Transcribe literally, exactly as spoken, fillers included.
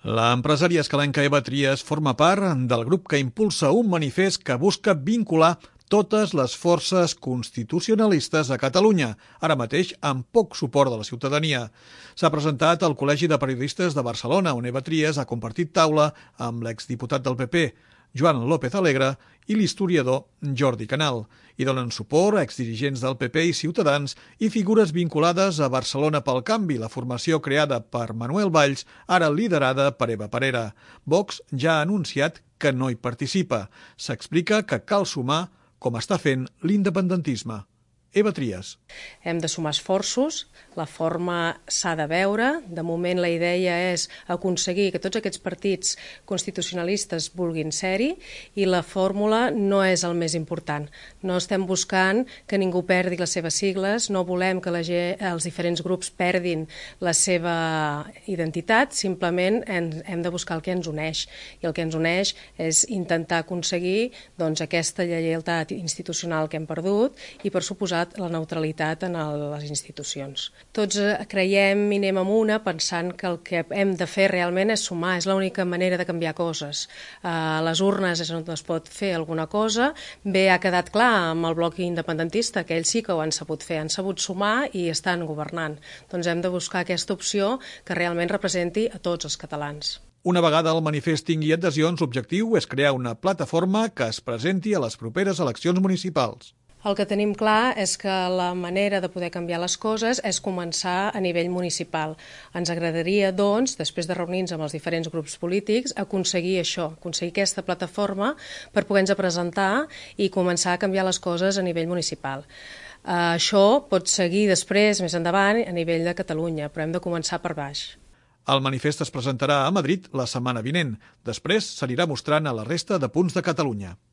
L'empresària escalenca Eva Trias forma part del grup que impulsa un manifest que busca vincular totes les forces constitucionalistes a Catalunya, ara mateix amb poc suport de la ciutadania. S'ha presentat al Col·legi de Periodistes de Barcelona, on Eva Trias ha compartit taula amb l'exdiputat del P P, Joan López Alegre, i l'historiador Jordi Canal, i donen suport a exdirigents del P P i Ciutadans i figures vinculades a Barcelona pel Canvi, la formació creada per Manuel Valls, ara liderada per Eva Parera. Vox ja ha anunciat que no hi participa. S'explica que cal sumar, com està fent l'independentisme. Eva Trias. Hem de sumar esforços, la forma s'ha de veure. De moment la idea és aconseguir que tots aquests partits constitucionalistes vulguin ser-hi i la fórmula no és el més important. No estem buscant que ningú perdi les seves sigles, no volem que la gent, els diferents grups perdin la seva identitat, simplement hem de buscar el que ens uneix. I el que ens uneix és intentar aconseguir doncs, aquesta lleialtat institucional que hem perdut i, per suposat, la neutralitat en les institucions. Tots creiem i anem amb una pensant que el que hem de fer realment és sumar, és l'única manera de canviar coses. A les urnes és on es pot fer alguna cosa. Bé, ha quedat clar amb el bloc independentista que ells sí que ho han sabut fer, han sabut sumar i estan governant. Doncs hem de buscar aquesta opció que realment representi a tots els catalans. Una vegada el manifest tingui adhesions, l'objectiu és crear una plataforma que es presenti a les properes eleccions municipals. El que tenim clar és que la manera de poder canviar les coses és començar a nivell municipal. Ens agradaria, doncs, després de reunir-nos amb els diferents grups polítics, aconseguir això, aconseguir aquesta plataforma per poder-nos presentar i començar a canviar les coses a nivell municipal. Això pot seguir després, més endavant, a nivell de Catalunya, però hem de començar per baix. El manifest es presentarà a Madrid la setmana vinent. Després s'anirà mostrant a la resta de punts de Catalunya.